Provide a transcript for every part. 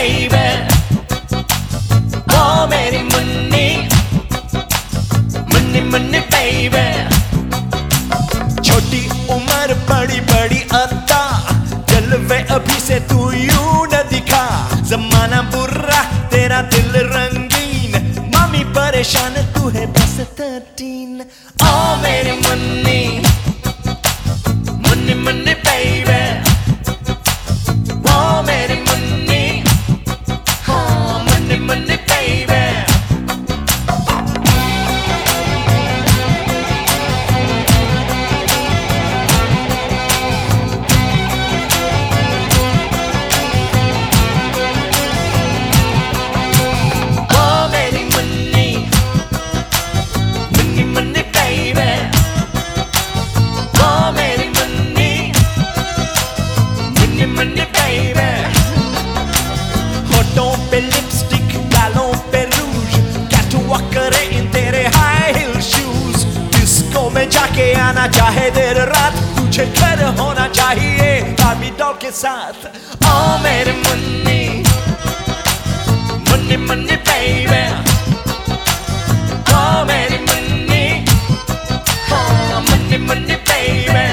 baby, oh मेरी Munni, Munni Munni baby। छोटी उम्र बड़ी बड़ी अत्ता, जलवे अभी से तू यूं न दिखा। जमाना बुरा तेरा दिल रंगीन, मामी परेशान तू है बस 13। ओ मेरी मुन्नी, मुन्नी मुन्नी baby, ओ मेरी मुन्नी, हाँ मुन्नी मुन्नी baby। होठों पे लिपस्टिक, गालों पे रूज, कैटवॉक करे इन तेरे हाई हिल शूज। डिस्को में जाके आना चाहे देर रात, तुझे घर होना चाहिए बार्बी डॉल के साथ। ओ मेरे मुन्नी, मुन्नी मुन्नी baby, ओ मेरी मुन्नी, हाँ मुन्नी मुन्नी baby।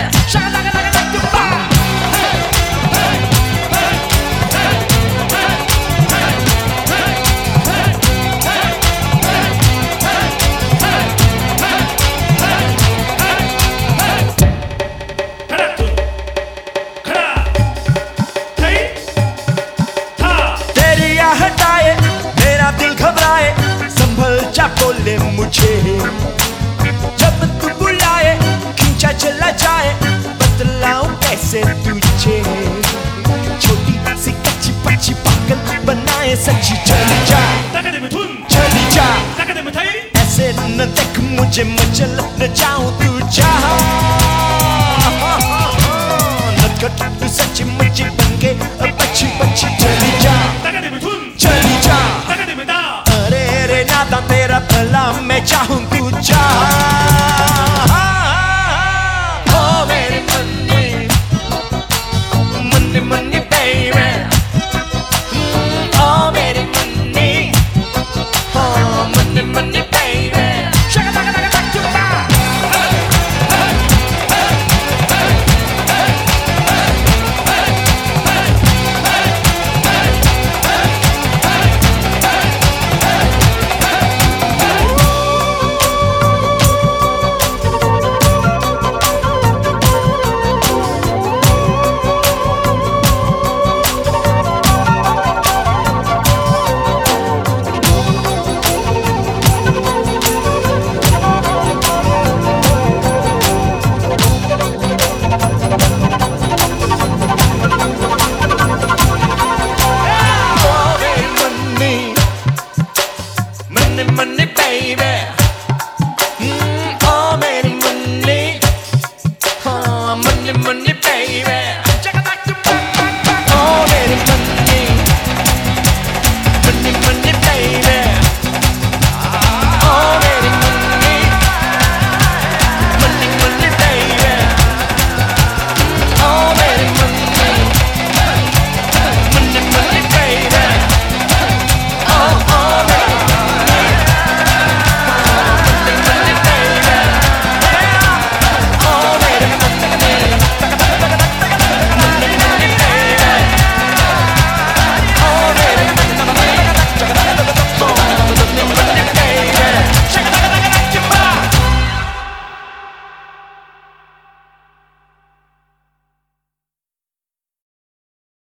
हटाए मेरा दिल घबराए, संभल जा बोले मुझे। जब तू बुलाए खींचा चला जाए, बतलाऊं कैसे तुझे। छोटी सी कच्ची पच्ची पागल बनाए सच्ची, चली जा चली जा, ऐसे न देख मुझे मचल न जाऊं तू जा। नटखट तू सच्ची मुच्ची बन के बच्ची बच्ची, चली जा चली जा। अरे रे नाता तेरा भला मैं चाहूं तू जा। ओ मेरी मुन्नी, मुन्नी मुन्नी baby, ओ मेरी मुन्नी, हाँ Munni Munni baby। Money baby, oh मेरी मुन्नी, हाँ money money